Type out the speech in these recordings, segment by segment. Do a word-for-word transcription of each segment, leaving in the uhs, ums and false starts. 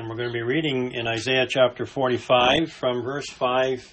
And we're going to be reading in Isaiah chapter forty-five from verse five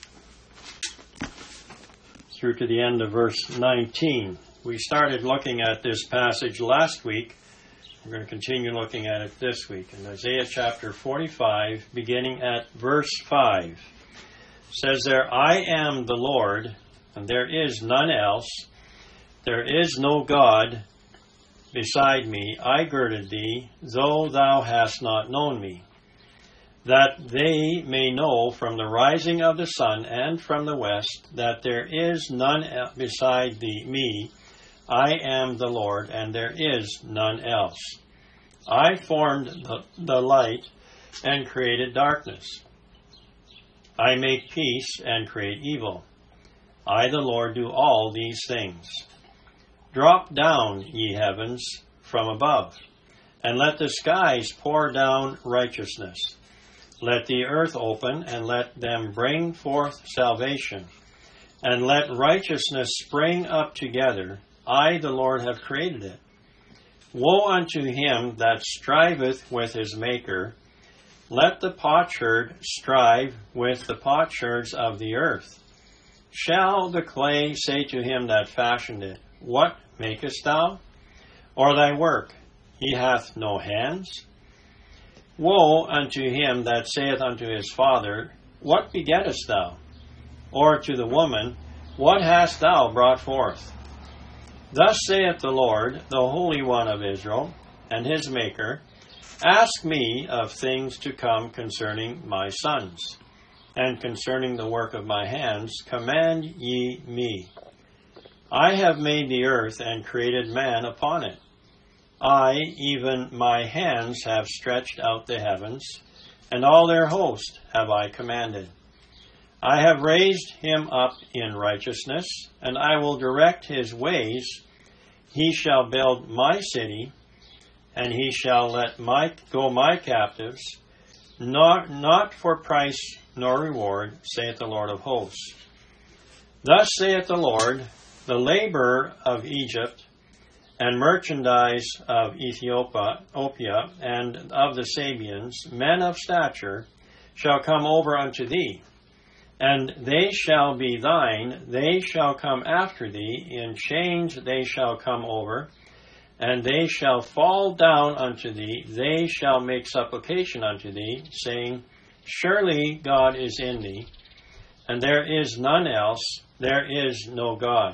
through to the end of verse nineteen. We started looking at this passage last week. We're going to continue looking at it this week. In Isaiah chapter forty-five, beginning at verse five, says there, I am the Lord, and there is none else. There is no God beside me. I girded thee, though thou hast not known me, that they may know from the rising of the sun and from the west that there is none beside thee, me. I am the Lord, and there is none else. I formed the, the light and created darkness. I make peace and create evil. I, the Lord, do all these things. Drop down, ye heavens, from above, and let the skies pour down righteousness. Let the earth open, and let them bring forth salvation, and let righteousness spring up together. I, the Lord, have created it. Woe unto him that striveth with his Maker. Let the potsherd strive with the potsherds of the earth. Shall the clay say to him that fashioned it, What makest thou? Or thy work, He hath no hands? Woe unto him that saith unto his father, What begettest thou? Or to the woman, What hast thou brought forth? Thus saith the Lord, the Holy One of Israel, and his Maker, Ask me of things to come concerning my sons, and concerning the work of my hands, command ye me. I have made the earth and created man upon it. I, even my hands, have stretched out the heavens, and all their host have I commanded. I have raised him up in righteousness, and I will direct his ways. He shall build my city, and he shall let my go my captives, not, not for price nor reward, saith the Lord of hosts. Thus saith the Lord, the labor of Egypt, and merchandise of Ethiopia, and of the Sabians, men of stature, shall come over unto thee, and they shall be thine. They shall come after thee, in chains they shall come over, and they shall fall down unto thee. They shall make supplication unto thee, saying, Surely God is in thee, and there is none else, there is no God.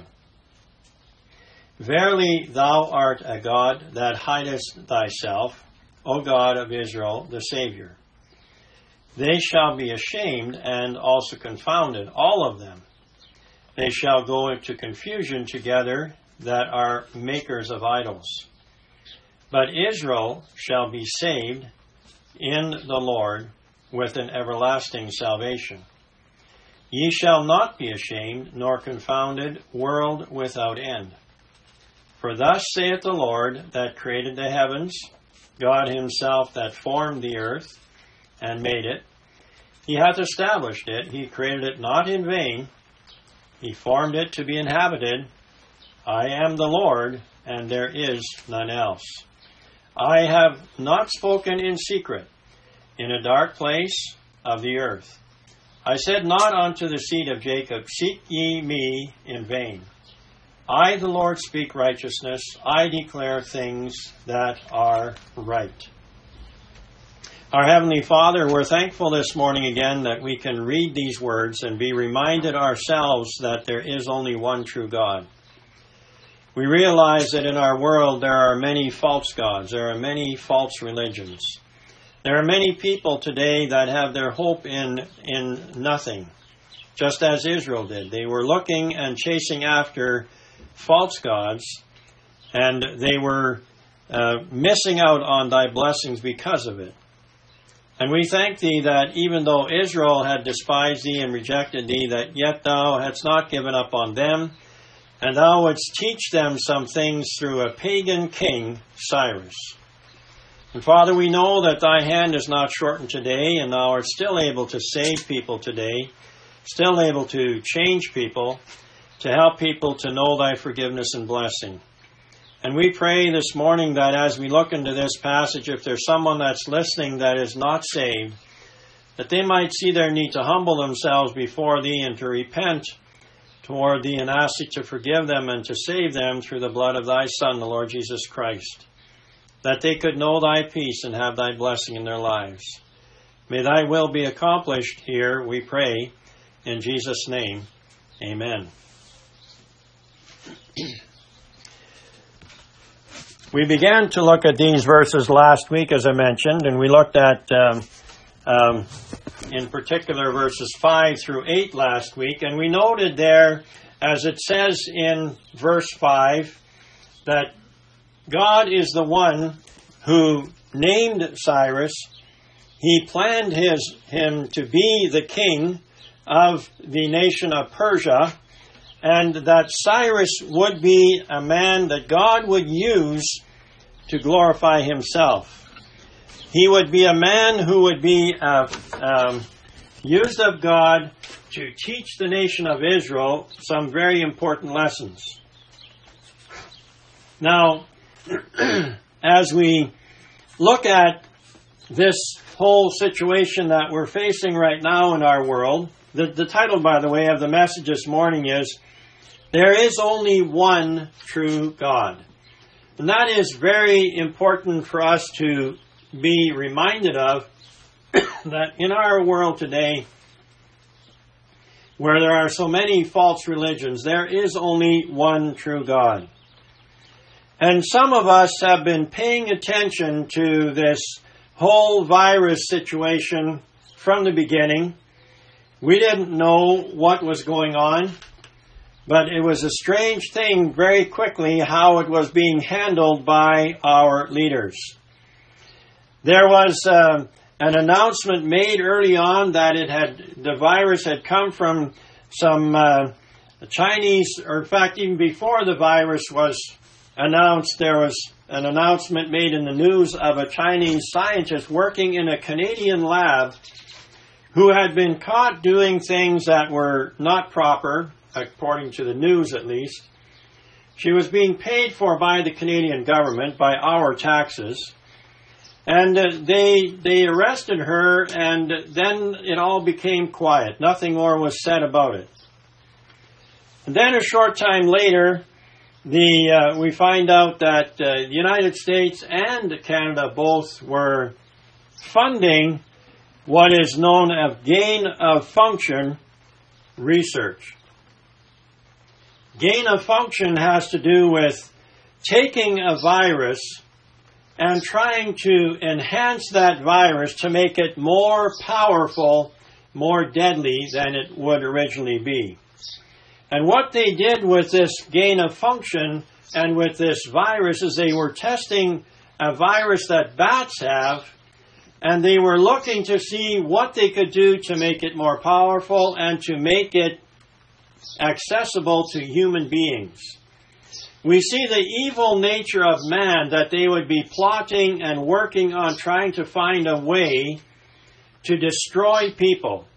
Verily thou art a God that hidest thyself, O God of Israel, the Savior. They shall be ashamed and also confounded, all of them. They shall go into confusion together that are makers of idols. But Israel shall be saved in the Lord with an everlasting salvation. Ye shall not be ashamed nor confounded, world without end. For thus saith the Lord that created the heavens, God himself that formed the earth and made it. He hath established it. He created it not in vain. He formed it to be inhabited. I am the Lord, and there is none else. I have not spoken in secret, in a dark place of the earth. I said not unto the seed of Jacob, Seek ye me in vain. I, the Lord, speak righteousness. I declare things that are right. Our Heavenly Father, we're thankful this morning again that we can read these words and be reminded ourselves that there is only one true God. We realize that in our world there are many false gods. There are many false religions. There are many people today that have their hope in, in nothing, just as Israel did. They were looking and chasing after false gods, and they were uh, missing out on thy blessings because of it. And we thank thee that even though Israel had despised thee and rejected thee, that yet thou hadst not given up on them, and thou wouldst teach them some things through a pagan king, Cyrus. And Father, we know that thy hand is not shortened today, and thou art still able to save people today, still able to change people, to help people to know thy forgiveness and blessing. And we pray this morning that as we look into this passage, if there's someone that's listening that is not saved, that they might see their need to humble themselves before Thee and to repent toward Thee and ask Thee to forgive them and to save them through the blood of Thy Son, the Lord Jesus Christ, that they could know Thy peace and have Thy blessing in their lives. May Thy will be accomplished here, we pray, in Jesus' name. Amen. We began to look at these verses last week, as I mentioned, and we looked at, um, um, in particular, verses five through eight last week, and we noted there, as it says in verse five, that God is the one who named Cyrus. He planned his him to be the king of the nation of Persia, and that Cyrus would be a man that God would use to glorify Himself. He would be a man who would be uh, um, used of God to teach the nation of Israel some very important lessons. Now, as we look at this whole situation that we're facing right now in our world, the, the title, by the way, of the message this morning is, There is Only One True God. And that is very important for us to be reminded of, that in our world today, where there are so many false religions, there is only one true God. And some of us have been paying attention to this whole virus situation from the beginning. We didn't know what was going on, but it was a strange thing very quickly how it was being handled by our leaders. There was uh, an announcement made early on that it had the virus had come from some uh, Chinese, or in fact even before the virus was announced, there was an announcement made in the news of a Chinese scientist working in a Canadian lab who had been caught doing things that were not proper, according to the news at least. She was being paid for by the Canadian government, by our taxes. And uh, they they arrested her, and then it all became quiet. Nothing more was said about it. And then a short time later, the uh, we find out that uh, the United States and Canada both were funding what is known as gain of function research. Gain of function has to do with taking a virus and trying to enhance that virus to make it more powerful, more deadly than it would originally be. And what they did with this gain of function and with this virus is they were testing a virus that bats have, and they were looking to see what they could do to make it more powerful and to make it accessible to human beings. We see the evil nature of man, that they would be plotting and working on trying to find a way to destroy people.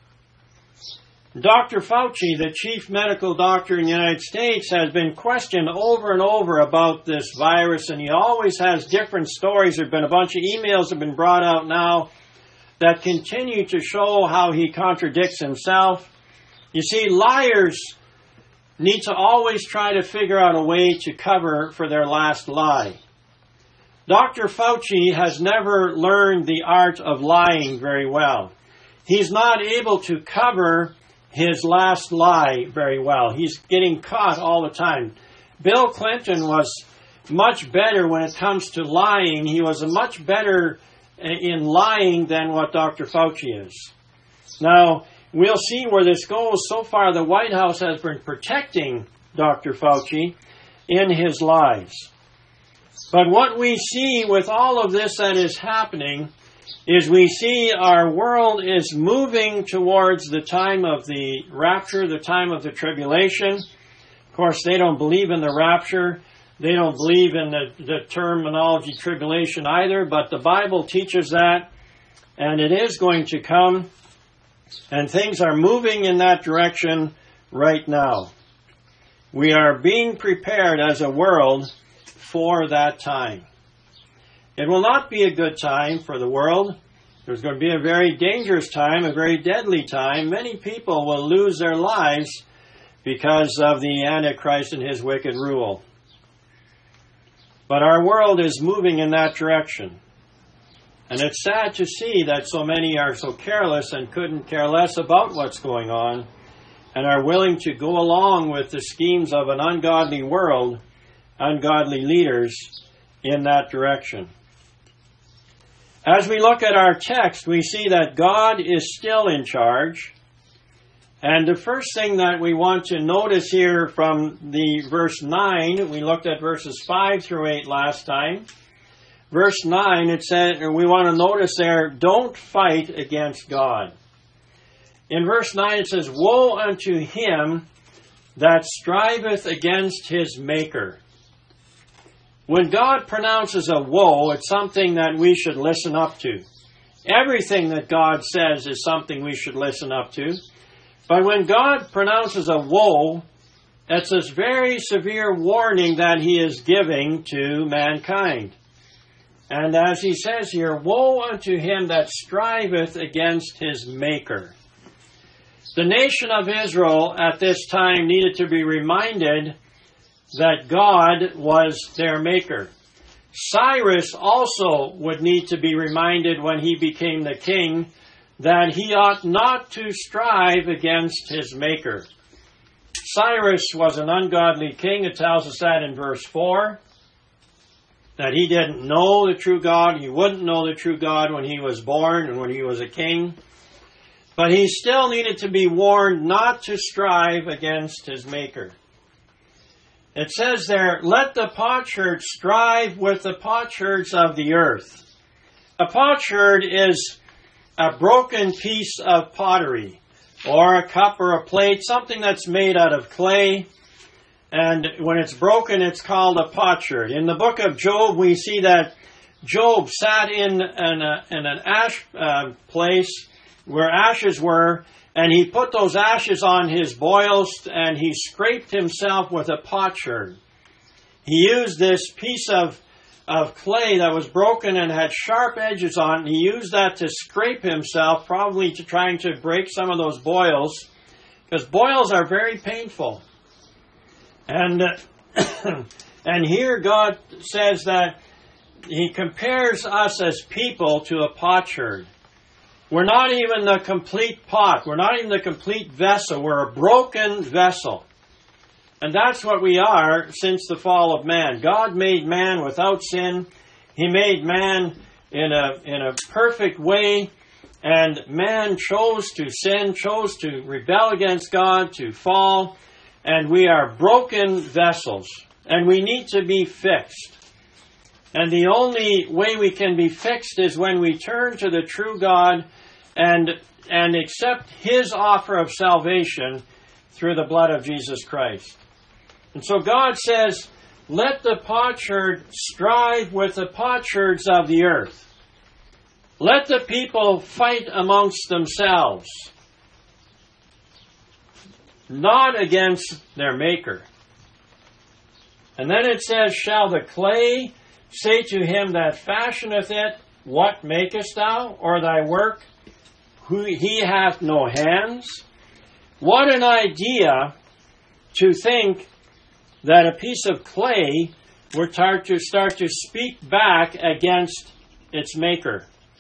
Doctor Fauci, the chief medical doctor in the United States, has been questioned over and over about this virus, and he always has different stories. There have been a bunch of emails that have been brought out now that continue to show how he contradicts himself. You see, liars need to always try to figure out a way to cover for their last lie. Doctor Fauci has never learned the art of lying very well. He's not able to cover his last lie very well. He's getting caught all the time. Bill Clinton was much better when it comes to lying. He was much better in lying than what Doctor Fauci is. Now, we'll see where this goes. So far, the White House has been protecting Doctor Fauci in his lies. But what we see with all of this that is happening is we see our world is moving towards the time of the rapture, the time of the tribulation. Of course, they don't believe in the rapture. They don't believe in the, the terminology tribulation either, but the Bible teaches that, and it is going to come. And things are moving in that direction right now. We are being prepared as a world before that time. It will not be a good time for the world. There's going to be a very dangerous time, a very deadly time. Many people will lose their lives because of the Antichrist and his wicked rule. But our world is moving in that direction. And it's sad to see that so many are so careless and couldn't care less about what's going on and are willing to go along with the schemes of an ungodly world, ungodly leaders in that direction. As we look at our text, we see that God is still in charge. And the first thing that we want to notice here from the verse nine, we looked at verses five through eight last time. Verse nine, it said, we want to notice there, don't fight against God. In verse nine it says, woe unto him that striveth against his Maker. When God pronounces a woe, it's something that we should listen up to. Everything that God says is something we should listen up to. But when God pronounces a woe, it's this very severe warning that he is giving to mankind. And as he says here, woe unto him that striveth against his Maker. The nation of Israel at this time needed to be reminded that God was their Maker. Cyrus also would need to be reminded when he became the king that he ought not to strive against his Maker. Cyrus was an ungodly king. It tells us that in verse four. That he didn't know the true God. He wouldn't know the true God when he was born and when he was a king. But he still needed to be warned not to strive against his Maker. It says there, let the potsherd strive with the potsherds of the earth. A potsherd is a broken piece of pottery, or a cup or a plate, something that's made out of clay. And when it's broken, it's called a potsherd. In the book of Job, we see that Job sat in an, uh, in an ash uh, place where ashes were, and he put those ashes on his boils, and he scraped himself with a potsherd. He used this piece of, of clay that was broken and had sharp edges on it, and he used that to scrape himself, probably to trying to break some of those boils, because boils are very painful. And uh, and here God says that he compares us as people to a potsherd. We're not even the complete pot. We're not even the complete vessel. We're a broken vessel. And that's what we are since the fall of man. God made man without sin. He made man in a in a perfect way. And man chose to sin, chose to rebel against God, to fall. And we are broken vessels, and we need to be fixed. And the only way we can be fixed is when we turn to the true God and, and accept his offer of salvation through the blood of Jesus Christ. And so God says, let the potsherd strive with the potsherds of the earth. Let the people fight amongst themselves, not against their Maker. And then it says, shall the clay say to him that fashioneth it, what makest thou? Or thy work, who he hath no hands? What an idea to think that a piece of clay would start to, start to speak back against its Maker.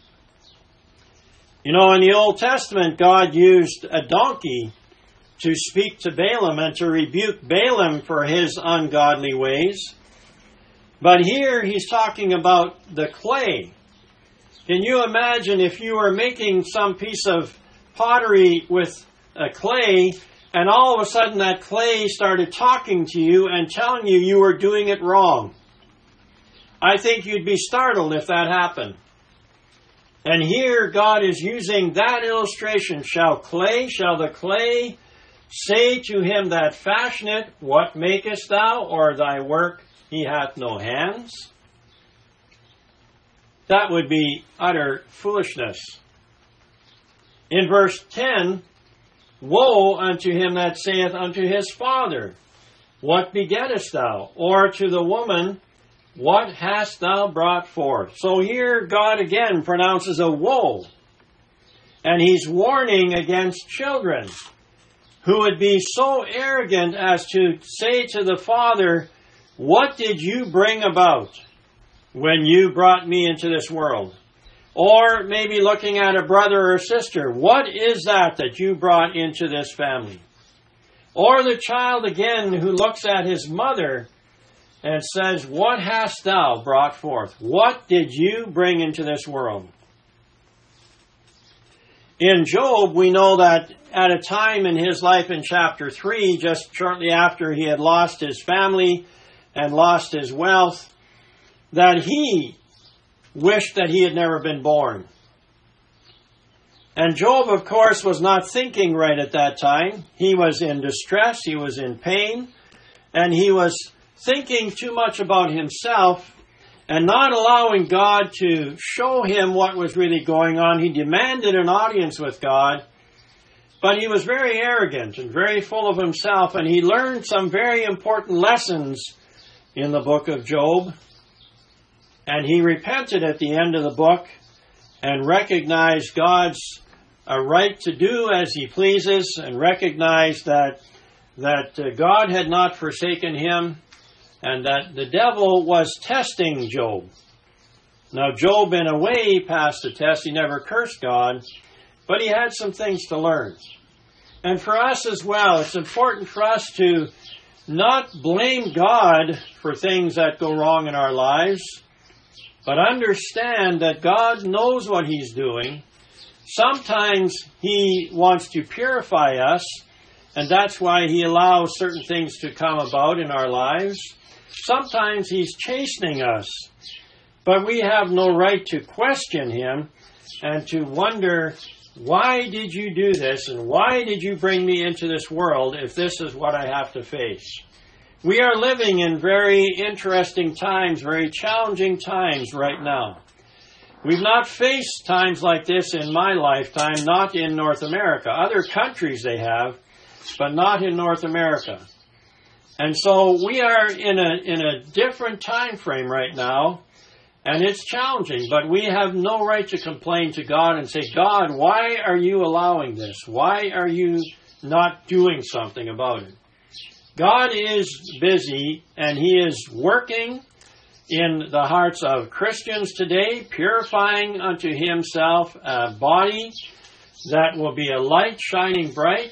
You know, in the Old Testament, God used a donkey to speak to Balaam and to rebuke Balaam for his ungodly ways. But here he's talking about the clay. Can you imagine if you were making some piece of pottery with a clay, and all of a sudden that clay started talking to you and telling you you were doing it wrong? I think you'd be startled if that happened. And here God is using that illustration. Shall clay, shall the clay say to him that fashioneth, what makest thou? Or thy work, he hath no hands? That would be utter foolishness. In verse ten, woe unto him that saith unto his father, what begettest thou? Or to the woman What hast thou brought forth? So here God again pronounces a woe. And he's warning against children who would be so arrogant as to say to the father, what did you bring about when you brought me into this world? Or maybe looking at a brother or sister, what is that that you brought into this family? Or the child again who looks at his mother and says, what hast thou brought forth? What did you bring into this world? In Job, we know that at a time in his life in chapter three, just shortly after he had lost his family and lost his wealth, that he wished that he had never been born. And Job, of course, was not thinking right at that time. He was in distress, he was in pain, and he was thinking too much about himself and not allowing God to show him what was really going on. He demanded an audience with God, but he was very arrogant and very full of himself, and he learned some very important lessons in the book of Job. And he repented at the end of the book and recognized God's uh, right to do as he pleases, and recognized that, that uh, God had not forsaken him, and that the devil was testing Job. Now, Job, in a way, passed the test. He never cursed God, but he had some things to learn. And for us as well, it's important for us to not blame God for things that go wrong in our lives, but understand that God knows what he's doing. Sometimes he wants to purify us, and that's why he allows certain things to come about in our lives. Sometimes he's chastening us, but we have no right to question him and to wonder, why did you do this, and why did you bring me into this world if this is what I have to face? We are living in very interesting times, very challenging times right now. We've not faced times like this in my lifetime, not in North America. Other countries they have, but not in North America. And so we are in a in a different time frame right now, and it's challenging, but we have no right to complain to God and say, God, why are you allowing this? Why are you not doing something about it? God is busy, and he is working in the hearts of Christians today, purifying unto himself a body that will be a light shining bright.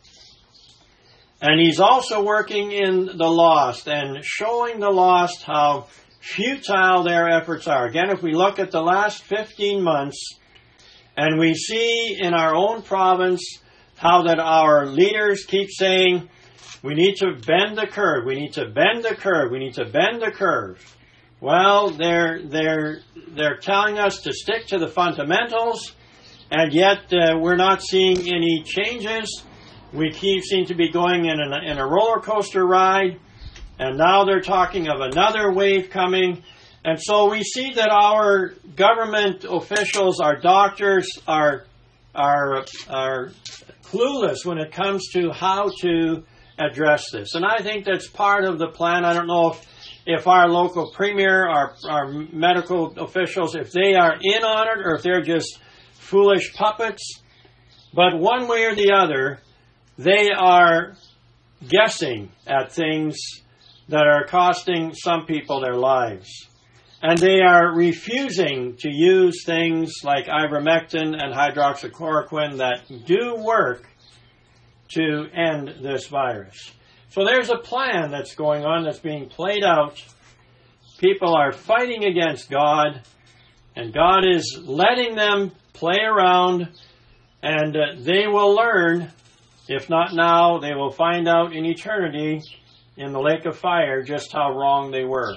And he's also working in the lost and showing the lost how futile their efforts are. Again, if we look at the last fifteen months, and we see in our own province how that our leaders keep saying, we need to bend the curve, we need to bend the curve, we need to bend the curve. Well, they're, they're, they're telling us to stick to the fundamentals, and yet uh, we're not seeing any changes. We keep seem to be going in a, in a roller coaster ride, and now they're talking of another wave coming. And so we see that our government officials, our doctors, are are are clueless when it comes to how to address this. And I think that's part of the plan. I don't know if, if our local premier, our our medical officials, if they are in on it or if they're just foolish puppets. But one way or the other, they are guessing at things that are costing some people their lives. And they are refusing to use things like ivermectin and hydroxychloroquine that do work to end this virus. So there's a plan that's going on, that's being played out. People are fighting against God, and God is letting them play around, and uh, they will learn. If not now, they will find out in eternity in the lake of fire just how wrong they were.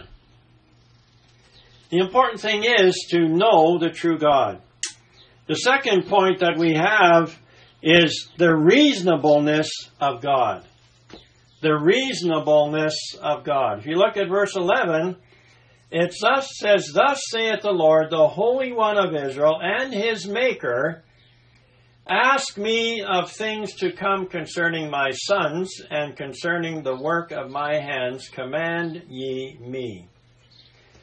The important thing is to know the true God. The second point that we have is the reasonableness of God. The reasonableness of God. If you look at verse eleven, it thus says, Thus saith the Lord, the Holy One of Israel, and his Maker, Ask me of things to come concerning my sons, and concerning the work of my hands, command ye me.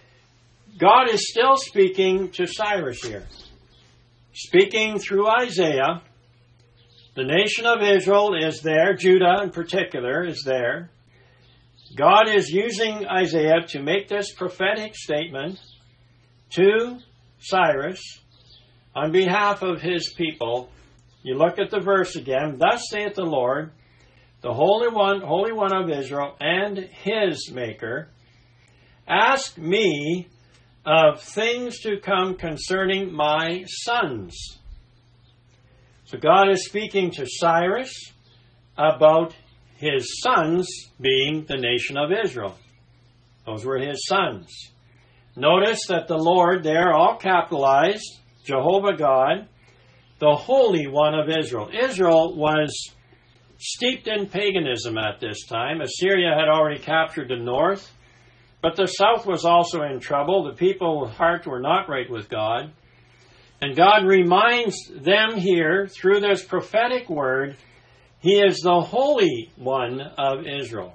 God is still speaking to Cyrus here. Speaking through Isaiah. The nation of Israel is there. Judah in particular is there. God is using Isaiah to make this prophetic statement to Cyrus on behalf of his people. You look at the verse again. Thus saith the Lord, the Holy One, Holy One of Israel, and his Maker, ask me of things to come concerning my sons. So God is speaking to Cyrus about his sons being the nation of Israel. Those were his sons. Notice that the Lord there, all capitalized, Jehovah God, the Holy One of Israel. Israel was steeped in paganism at this time. Assyria had already captured the north, but the south was also in trouble. The people's heart were not right with God. And God reminds them here, through this prophetic word, He is the Holy One of Israel.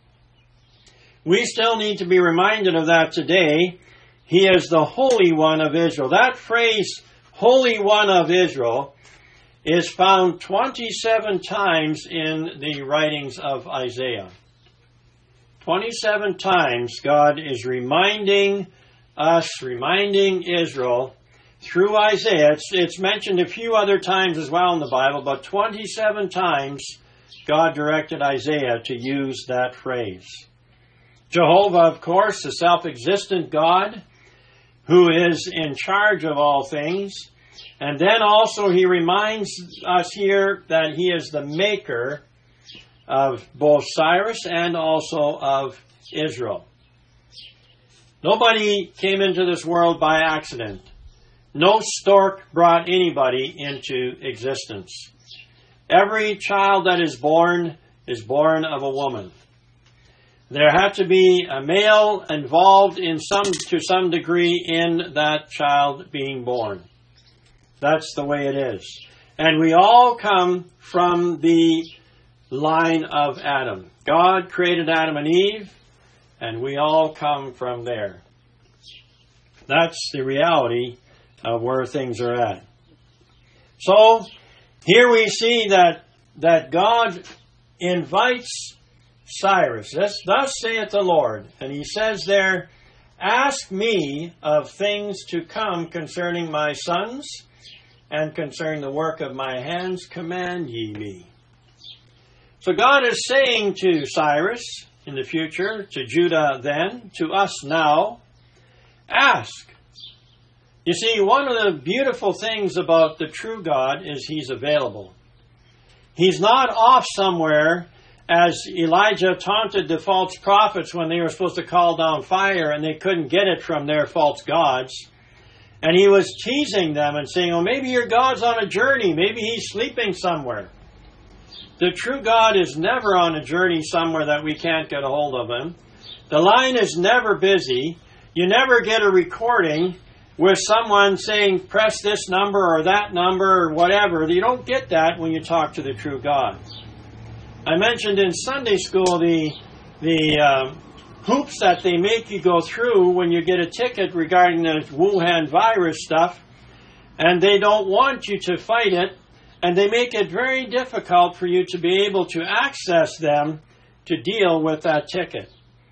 We still need to be reminded of that today. He is the Holy One of Israel. That phrase, Holy One of Israel, is found twenty-seven times in the writings of Isaiah. twenty-seven times God is reminding us, reminding Israel through Isaiah. It's, it's mentioned a few other times as well in the Bible, but twenty-seven times God directed Isaiah to use that phrase. Jehovah, of course, the self-existent God who is in charge of all things. And then also he reminds us here that he is the maker of both Cyrus and also of Israel. Nobody came into this world by accident. No stork brought anybody into existence. Every child that is born is born of a woman. There had to be a male involved in some, to some degree in that child being born. That's the way it is. And we all come from the line of Adam. God created Adam and Eve, and we all come from there. That's the reality of where things are at. So, here we see that, that God invites Cyrus. Thus, thus saith the Lord. And he says there, ask me of things to come concerning my sons, and concerning the work of my hands, command ye me. So God is saying to Cyrus in the future, to Judah then, to us now, ask. You see, one of the beautiful things about the true God is He's available. He's not off somewhere, as Elijah taunted the false prophets when they were supposed to call down fire and they couldn't get it from their false gods. And he was teasing them and saying, oh, maybe your God's on a journey. Maybe He's sleeping somewhere. The true God is never on a journey somewhere that we can't get a hold of Him. The line is never busy. You never get a recording with someone saying, press this number or that number or whatever. You don't get that when you talk to the true God. I mentioned in Sunday school the, the uh, hoops that they make you go through when you get a ticket regarding the Wuhan virus stuff, and they don't want you to fight it, and they make it very difficult for you to be able to access them to deal with that ticket.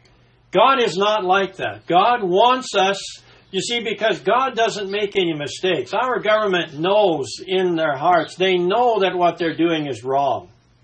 God is not like that. God wants us, you see, because God doesn't make any mistakes. Our government knows in their hearts, they know that what they're doing is wrong.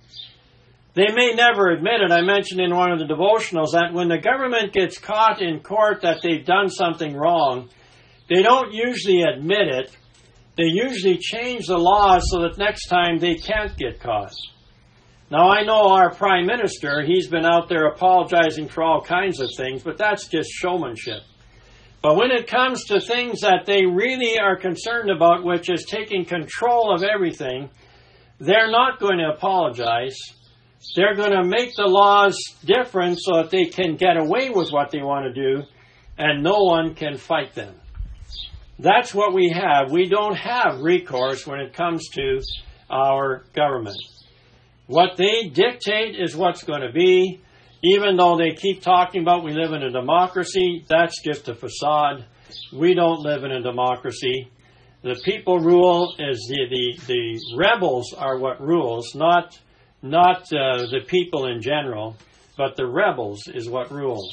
They may never admit it. I mentioned in one of the devotionals that when the government gets caught in court that they've done something wrong, they don't usually admit it. They usually change the laws so that next time they can't get caught. Now, I know our Prime Minister, he's been out there apologizing for all kinds of things, but that's just showmanship. But when it comes to things that they really are concerned about, which is taking control of everything, they're not going to apologize. They're going to make the laws different so that they can get away with what they want to do, and no one can fight them. That's what we have. We don't have recourse when it comes to our government. What they dictate is what's going to be. Even though they keep talking about we live in a democracy, that's just a facade. We don't live in a democracy. The people rule is the, the, the rebels are what rules, not, not uh, the people in general, but the rebels is what rules.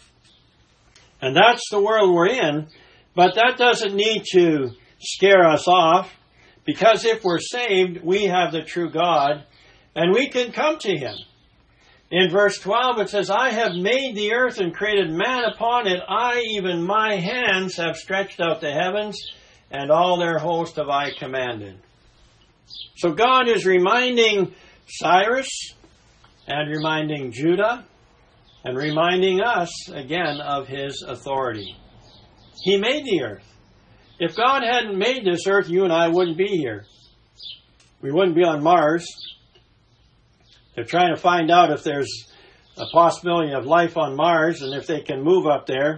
And that's the world we're in, but that doesn't need to scare us off, because if we're saved, we have the true God, and we can come to Him. In verse twelve it says, I have made the earth and created man upon it. I, even my hands, have stretched out the heavens, and all their host have I commanded. So God is reminding Cyrus, and reminding Judah, and reminding us again of His authority. He made the earth. If God hadn't made this earth, you and I wouldn't be here. We wouldn't be on Mars. They're trying to find out if there's a possibility of life on Mars, and if they can move up there.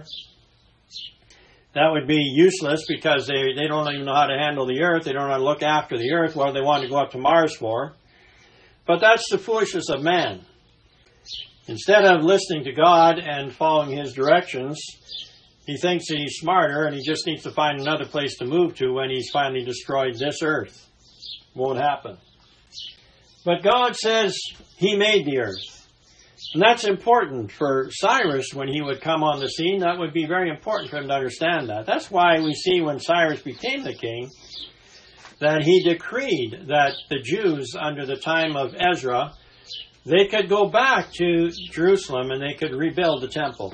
That would be useless, because they, they don't even know how to handle the earth. They don't know how to look after the earth. What do they want to go up to Mars for? But that's the foolishness of man. Instead of listening to God and following His directions, he thinks he's smarter, and he just needs to find another place to move to when he's finally destroyed this earth. Won't happen. But God says He made the earth. And that's important for Cyrus when he would come on the scene. That would be very important for him to understand that. That's why we see when Cyrus became the king, that he decreed that the Jews under the time of Ezra, they could go back to Jerusalem and they could rebuild the temple.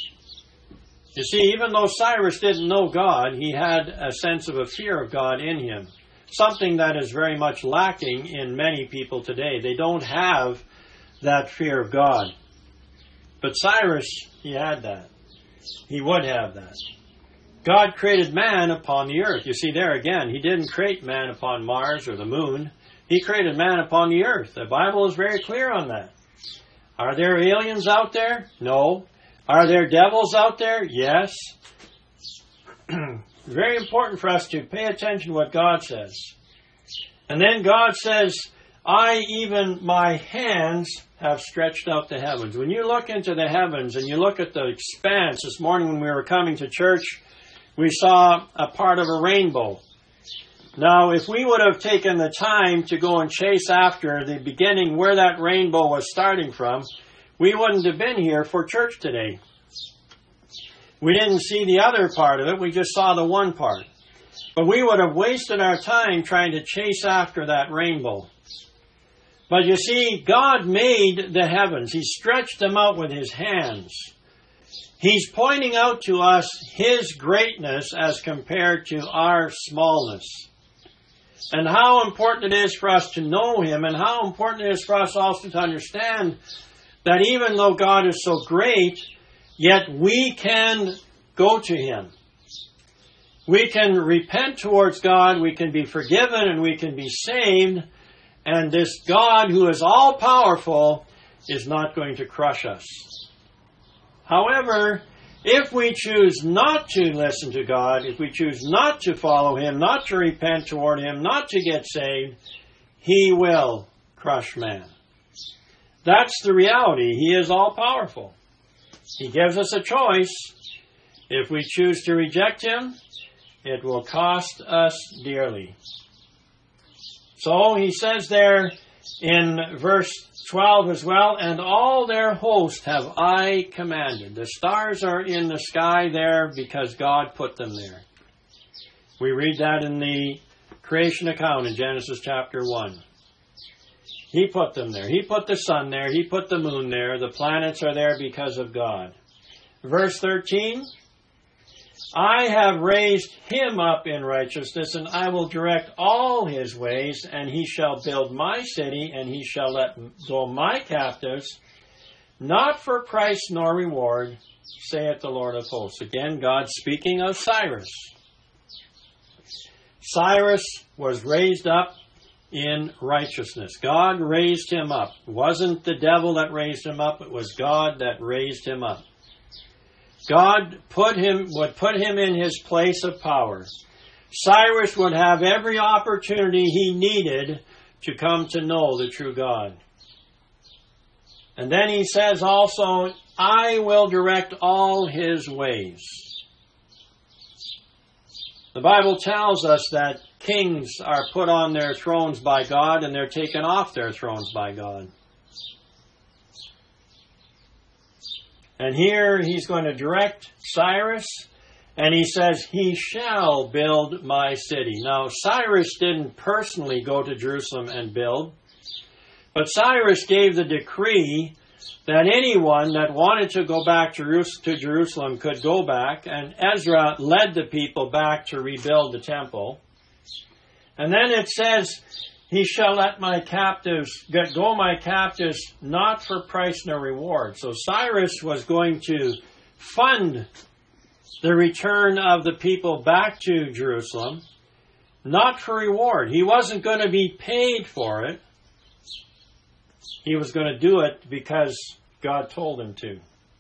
You see, even though Cyrus didn't know God, he had a sense of a fear of God in him. Something that is very much lacking in many people today. They don't have that fear of God. But Cyrus, he had that. He would have that. God created man upon the earth. You see there again, He didn't create man upon Mars or the moon. He created man upon the earth. The Bible is very clear on that. Are there aliens out there? No. Are there devils out there? Yes. Very important for us to pay attention to what God says. And then God says, I, even my hands, have stretched out the heavens. When you look into the heavens and you look at the expanse, this morning when we were coming to church, we saw a part of a rainbow. Now, if we would have taken the time to go and chase after the beginning where that rainbow was starting from, we wouldn't have been here for church today. We didn't see the other part of it. We just saw the one part. But we would have wasted our time trying to chase after that rainbow. But you see, God made the heavens. He stretched them out with His hands. He's pointing out to us His greatness as compared to our smallness. And how important it is for us to know Him, and how important it is for us also to understand that even though God is so great, yet we can go to Him. We can repent towards God, we can be forgiven, and we can be saved. And this God who is all-powerful is not going to crush us. However, if we choose not to listen to God, if we choose not to follow Him, not to repent toward Him, not to get saved, He will crush man. That's the reality. He is all-powerful. He gives us a choice. If we choose to reject Him, it will cost us dearly. So He says there in verse twelve as well, and all their host have I commanded. The stars are in the sky there because God put them there. We read that in the creation account in Genesis chapter one. He put them there. He put the sun there. He put the moon there. The planets are there because of God. Verse thirteen, I have raised Him up in righteousness, and I will direct all His ways, and He shall build my city, and He shall let go my captives, not for price nor reward, saith the Lord of hosts. Again, God speaking of Cyrus. Cyrus was raised up in righteousness. God raised him up. It wasn't the devil that raised him up, it was God that raised him up. God put him, would put him in his place of power. Cyrus would have every opportunity he needed to come to know the true God. And then he says also, I will direct all his ways. The Bible tells us that kings are put on their thrones by God and they're taken off their thrones by God. And here he's going to direct Cyrus, and he says, he shall build my city. Now, Cyrus didn't personally go to Jerusalem and build, but Cyrus gave the decree that anyone that wanted to go back to Jerusalem could go back, and Ezra led the people back to rebuild the temple. And then it says, he shall let my captives, get go my captives, not for price nor reward. So Cyrus was going to fund the return of the people back to Jerusalem, not for reward. He wasn't going to be paid for it. He was going to do it because God told him to.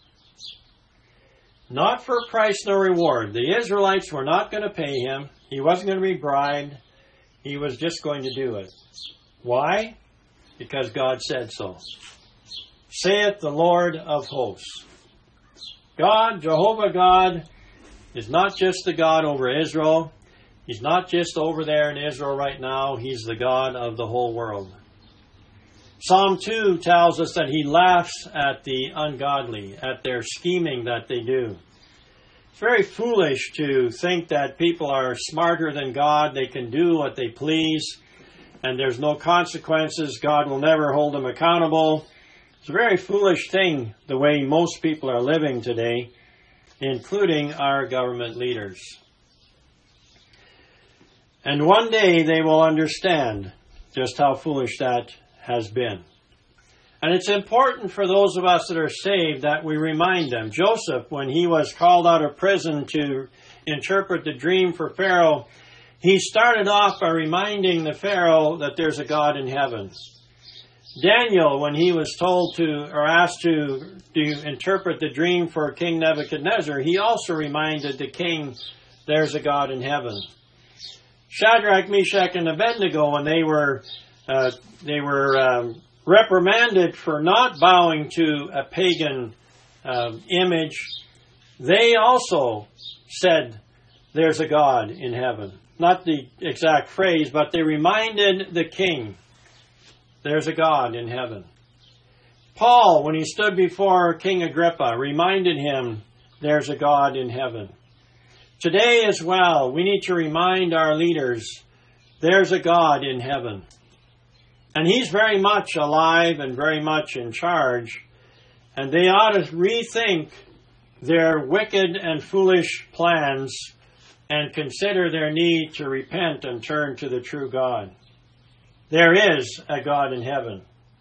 Not for price nor reward. The Israelites were not going to pay him. He wasn't going to be bribed. He was just going to do it. Why? Because God said so. Saith the Lord of hosts. God, Jehovah God, is not just the God over Israel. He's not just over there in Israel right now. He's the God of the whole world. Psalm two tells us that he laughs at the ungodly, at their scheming that they do. It's very foolish to think that people are smarter than God. They can do what they please, and there's no consequences. God will never hold them accountable. It's a very foolish thing, the way most people are living today, including our government leaders. And one day they will understand just how foolish that has been. And it's important for those of us that are saved that we remind them. Joseph, when he was called out of prison to interpret the dream for Pharaoh, he started off by reminding the Pharaoh that there's a God in heaven. Daniel, when he was told to, or asked to, to interpret the dream for King Nebuchadnezzar, he also reminded the king, there's a God in heaven. Shadrach, Meshach, and Abednego, when they were uh, they were um, reprimanded for not bowing to a pagan uh, image, they also said, there's a God in heaven. Not the exact phrase, but they reminded the king, there's a God in heaven. Paul, when he stood before King Agrippa, reminded him, there's a God in heaven. Today as well, we need to remind our leaders, there's a God in heaven. And he's very much alive and very much in charge. And they ought to rethink their wicked and foolish plans and consider their need to repent and turn to the true God. There is a God in heaven.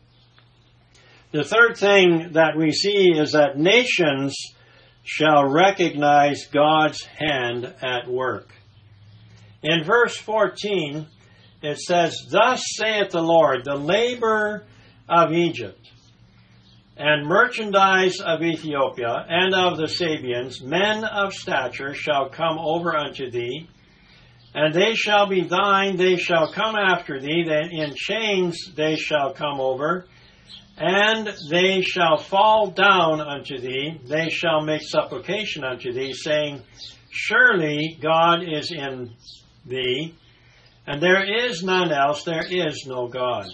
The third thing that we see is that nations shall recognize God's hand at work. In verse fourteen, it says, thus saith the Lord, the labor of Egypt, and merchandise of Ethiopia, and of the Sabians, men of stature, shall come over unto thee, and they shall be thine, they shall come after thee, then in chains they shall come over, and they shall fall down unto thee, they shall make supplication unto thee, saying, surely God is in thee, and there is none else, there is no God.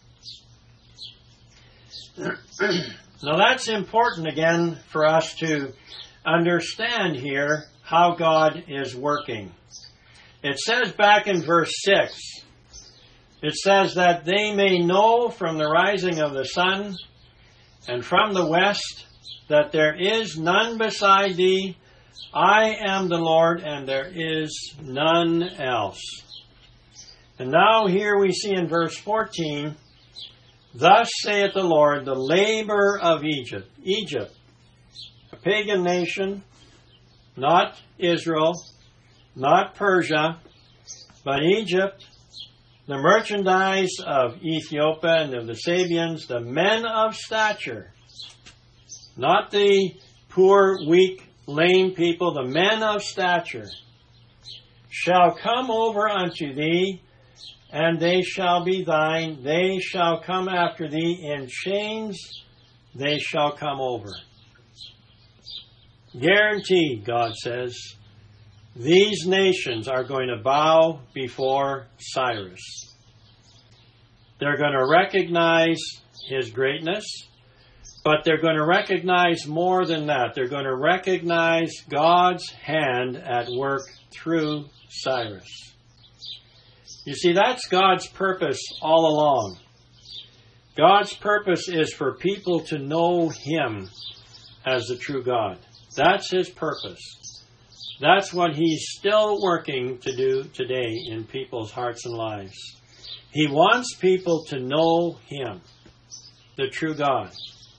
Now that's important again for us to understand here how God is working. It says back in verse six, it says that they may know from the rising of the sun and from the west that there is none beside thee. I am the Lord, and there is none else. And now here we see in verse fourteen, thus saith the Lord, the labor of Egypt. Egypt, a pagan nation, not Israel, not Persia, but Egypt, the merchandise of Ethiopia and of the Sabians, the men of stature, not the poor, weak, lame people, the men of stature, shall come over unto thee, and they shall be thine. They shall come after thee in chains. They shall come over. Guaranteed, God says. these nations are going to bow before Cyrus. They're going to recognize his greatness, but they're going to recognize more than that. They're going to recognize God's hand at work through Cyrus. You see, that's God's purpose all along. God's purpose is for people to know him as the true God. That's his purpose. That's what he's still working to do today in people's hearts and lives. He wants people to know him, the true God.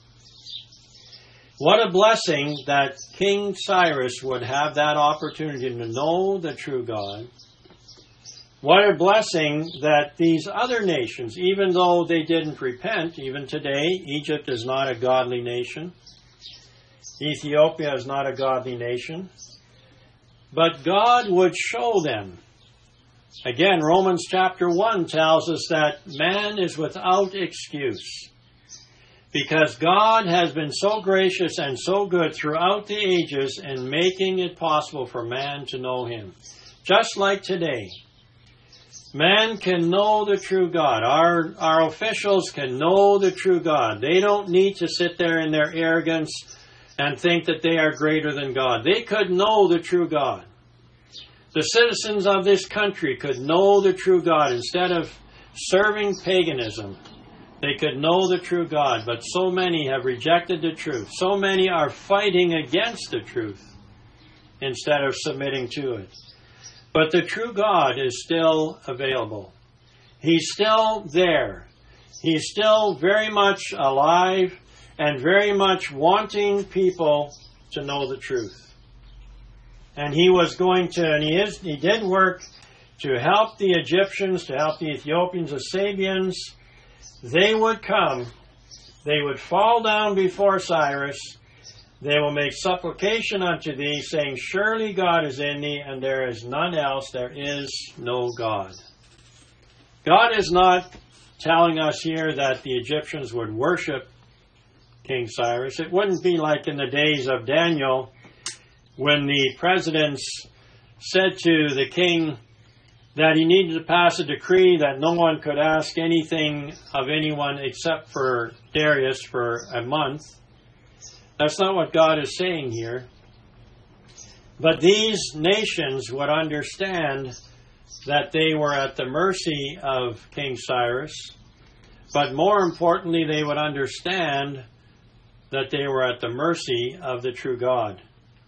What a blessing that King Cyrus would have that opportunity to know the true God. What a blessing that these other nations, even though they didn't repent, even today, Egypt is not a godly nation. Ethiopia is not a godly nation. But God would show them. Again, Romans chapter one tells us that man is without excuse. Because God has been so gracious and so good throughout the ages in making it possible for man to know him. Just like today. Man can know the true God. Our, our officials can know the true God. They don't need to sit there in their arrogance and think that they are greater than God. They could know the true God. The citizens of this country could know the true God. Instead of serving paganism, they could know the true God. But so many have rejected the truth. So many are fighting against the truth instead of submitting to it. But the true God is still available. He's still there. He's still very much alive and very much wanting people to know the truth. And he was going to, and he is, he did work to help the Egyptians, to help the Ethiopians, the Sabians. They would come. They would fall down before Cyrus. They will make supplication unto thee, saying, surely God is in thee, and there is none else. There is no God. God is not telling us here that the Egyptians would worship King Cyrus. It wouldn't be like in the days of Daniel, when the presidents said to the king that he needed to pass a decree that no one could ask anything of anyone except for Darius for a month. That's not what God is saying here. But these nations would understand that they were at the mercy of King Cyrus. But more importantly, they would understand that they were at the mercy of the true God.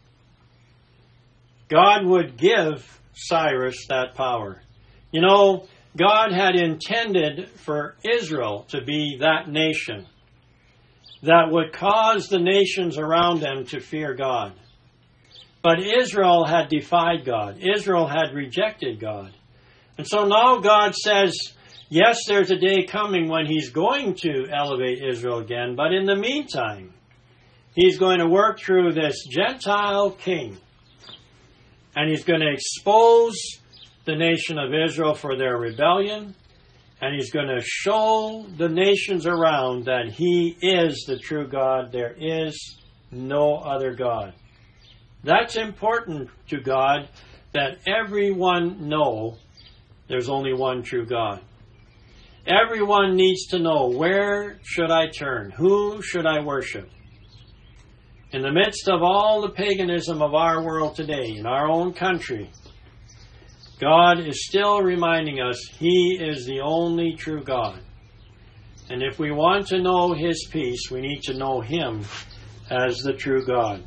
God would give Cyrus that power. You know, God had intended for Israel to be that nation that would cause the nations around them to fear God. But Israel had defied God. Israel had rejected God. And so now God says, yes, there's a day coming when he's going to elevate Israel again, but in the meantime, he's going to work through this Gentile king. And he's going to expose the nation of Israel for their rebellion. And he's going to show the nations around that he is the true God. There is no other God. That's important to God, that everyone know there's only one true God. Everyone needs to know, where should I turn? Who should I worship? In the midst of all the paganism of our world today, in our own country, God is still reminding us he is the only true God. And if we want to know his peace, we need to know him as the true God.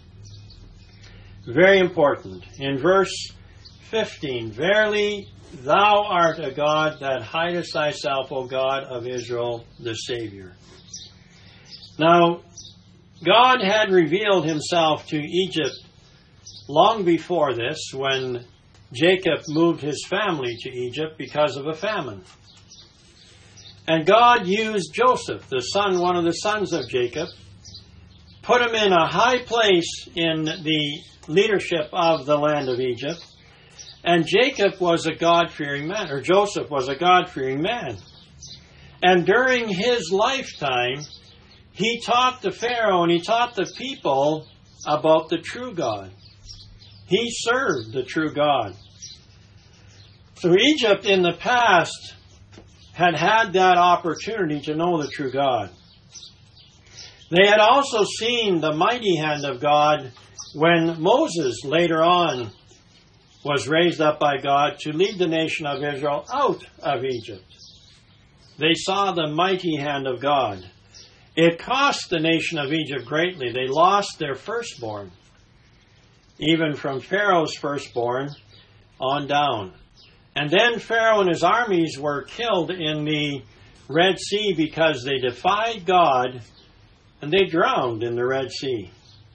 Very important. In verse fifteen, verily thou art a God that hidest thyself, O God of Israel, the Savior. Now, God had revealed himself to Egypt long before this, when Jacob moved his family to Egypt because of a famine. And God used Joseph, the son, one of the sons of Jacob, put him in a high place in the leadership of the land of Egypt. And Jacob was a God-fearing man, or Joseph was a God-fearing man. And during his lifetime, he taught the Pharaoh and he taught the people about the true God. He served the true God. So Egypt in the past had had that opportunity to know the true God. They had also seen the mighty hand of God when Moses later on was raised up by God to lead the nation of Israel out of Egypt. They saw the mighty hand of God. It cost the nation of Egypt greatly. They lost their firstborn, even from Pharaoh's firstborn on down. And then Pharaoh and his armies were killed in the Red Sea because they defied God and they drowned in the Red Sea.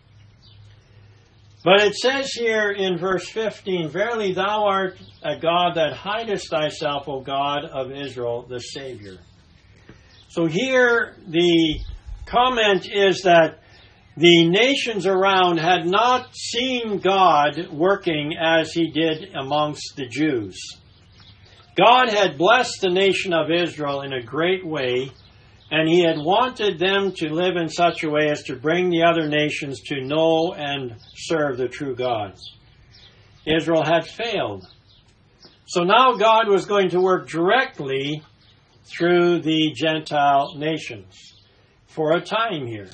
But it says here in verse fifteen, "Verily thou art a God that hidest thyself, O God of Israel, the Savior." So here the comment is that the nations around had not seen God working as he did amongst the Jews. God had blessed the nation of Israel in a great way, and he had wanted them to live in such a way as to bring the other nations to know and serve the true God. Israel had failed. So now God was going to work directly through the Gentile nations for a time here.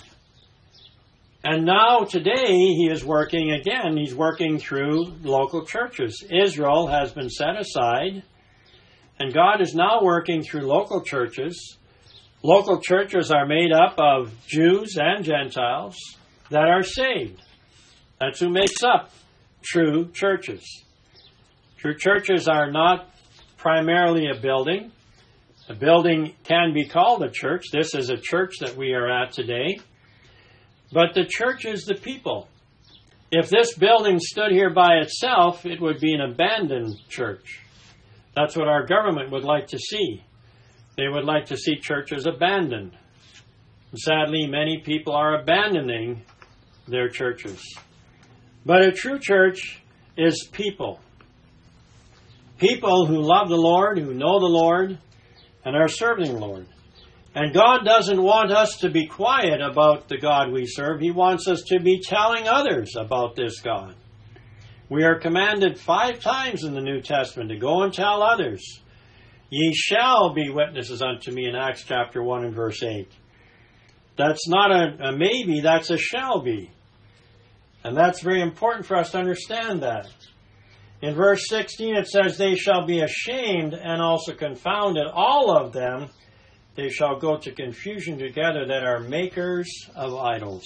And now today he is working again. He's working through local churches. Israel has been set aside, and God is now working through local churches. Local churches are made up of Jews and Gentiles that are saved. That's who makes up true churches. True churches are not primarily a building. A building can be called a church. This is a church that we are at today. But the church is the people. If this building stood here by itself, it would be an abandoned church. That's what our government would like to see. They would like to see churches abandoned. And sadly, many people are abandoning their churches. But a true church is people. People who love the Lord, who know the Lord, and are serving the Lord. And God doesn't want us to be quiet about the God we serve. He wants us to be telling others about this God. We are commanded five times in the New Testament to go and tell others. Ye shall be witnesses unto me in Acts chapter one and verse eight. That's not a, a maybe, that's a shall be. And that's very important for us to understand that. In verse sixteen it says, "They shall be ashamed and also confounded, all of them. They shall go to confusion together that are makers of idols."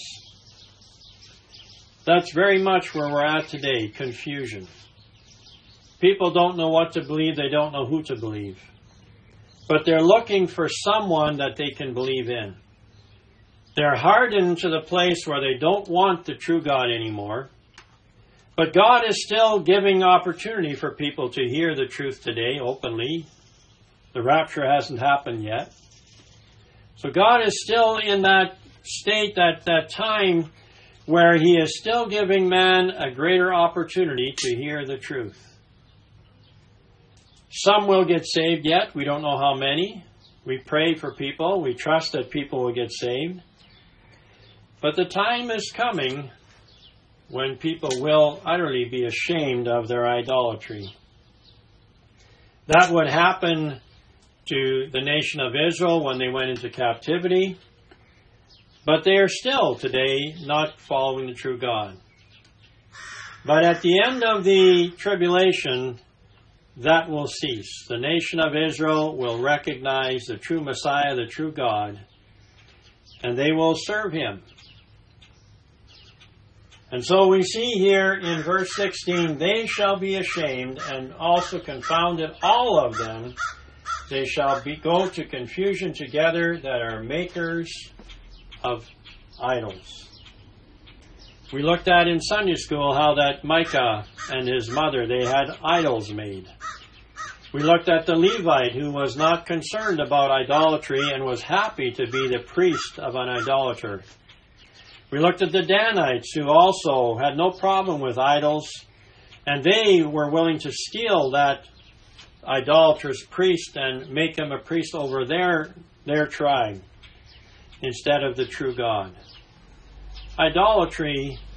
That's very much where we're at today, confusion. People don't know what to believe, they don't know who to believe. But they're looking for someone that they can believe in. They're hardened to the place where they don't want the true God anymore. But God is still giving opportunity for people to hear the truth today openly. The rapture hasn't happened yet. So God is still in that state, that, that time where he is still giving man a greater opportunity to hear the truth. Some will get saved yet. We don't know how many. We pray for people. We trust that people will get saved. But the time is coming when people will utterly be ashamed of their idolatry. That would happen to the nation of Israel when they went into captivity. But they are still today not following the true God. But at the end of the tribulation, that will cease. The nation of Israel will recognize the true Messiah, the true God, and they will serve him. And so we see here in verse sixteen, "They shall be ashamed and also confounded, all of them. They shall be, go to confusion together that are makers of idols." We looked at in Sunday school how that Micah and his mother, they had idols made. We looked at the Levite who was not concerned about idolatry and was happy to be the priest of an idolater. We looked at the Danites who also had no problem with idols, and they were willing to steal that idolatrous priest and make him a priest over their, their tribe instead of the true God. Idolatry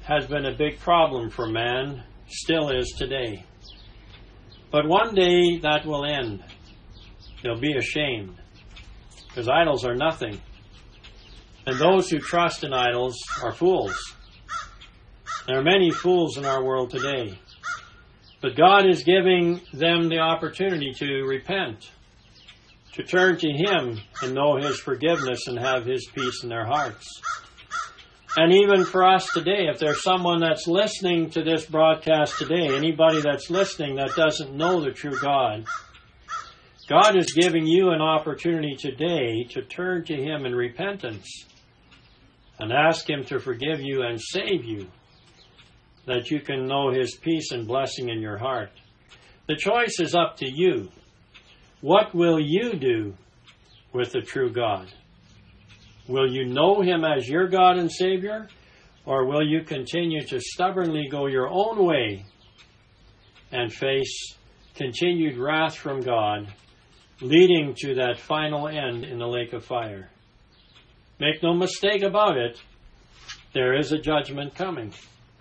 has been a big problem for man, still is today. But one day that will end. They'll be ashamed, because idols are nothing. And those who trust in idols are fools. There are many fools in our world today. But God is giving them the opportunity to repent, to turn to Him and know His forgiveness and have His peace in their hearts. And even for us today, if there's someone that's listening to this broadcast today, anybody that's listening that doesn't know the true God, God is giving you an opportunity today to turn to Him in repentance and ask Him to forgive you and save you, that you can know His peace and blessing in your heart. The choice is up to you. What will you do with the true God? Will you know Him as your God and Savior, or will you continue to stubbornly go your own way and face continued wrath from God, leading to that final end in the lake of fire? Make no mistake about it, there is a judgment coming.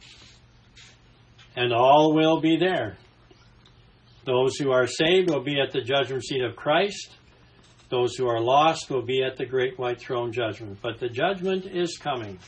And all will be there. Those who are saved will be at the judgment seat of Christ. Those who are lost will be at the great white throne judgment. But the judgment is coming.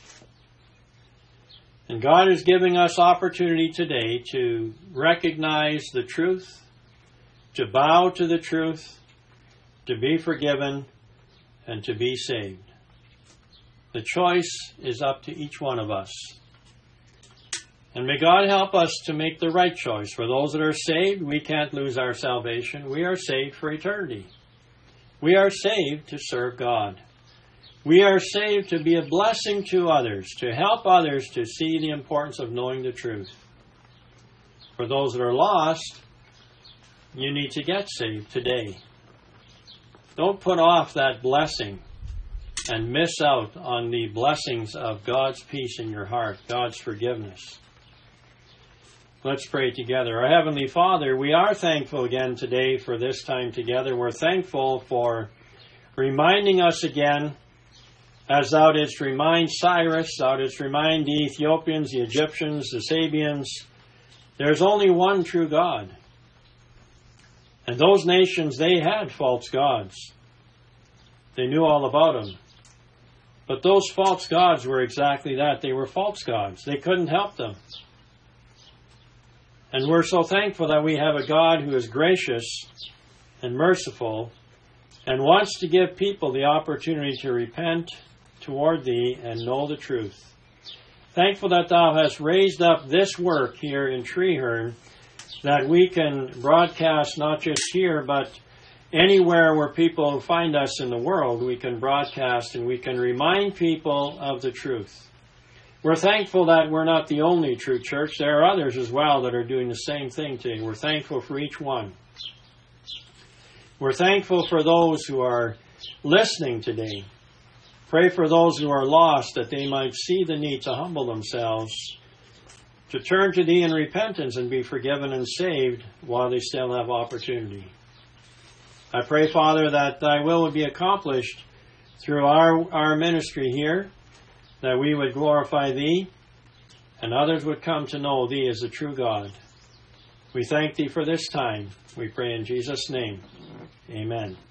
And God is giving us opportunity today to recognize the truth, to bow to the truth, to be forgiven, and to be saved. The choice is up to each one of us. And may God help us to make the right choice. For those that are saved, we can't lose our salvation. We are saved for eternity. We are saved to serve God. We are saved to be a blessing to others, to help others to see the importance of knowing the truth. For those that are lost, you need to get saved today. Don't put off that blessing and miss out on the blessings of God's peace in your heart, God's forgiveness. Let's pray together. Our Heavenly Father, we are thankful again today for this time together. We're thankful for reminding us again, as Thou didst remind Cyrus, Thou didst remind the Ethiopians, the Egyptians, the Sabians, there's only one true God. And those nations, they had false gods. They knew all about them. But those false gods were exactly that. They were false gods. They couldn't help them. And we're so thankful that we have a God who is gracious and merciful and wants to give people the opportunity to repent toward Thee and know the truth. Thankful that Thou hast raised up this work here in Treeherne, that we can broadcast not just here, but anywhere where people find us in the world, we can broadcast and we can remind people of the truth. We're thankful that we're not the only true church. There are others as well that are doing the same thing today. We're thankful for each one. We're thankful for those who are listening today. Pray for those who are lost, that they might see the need to humble themselves, to turn to Thee in repentance and be forgiven and saved while they still have opportunity. I pray, Father, that Thy will would be accomplished through our, our ministry here, that we would glorify Thee, and others would come to know Thee as the true God. We thank Thee for this time. We pray in Jesus' name. Amen.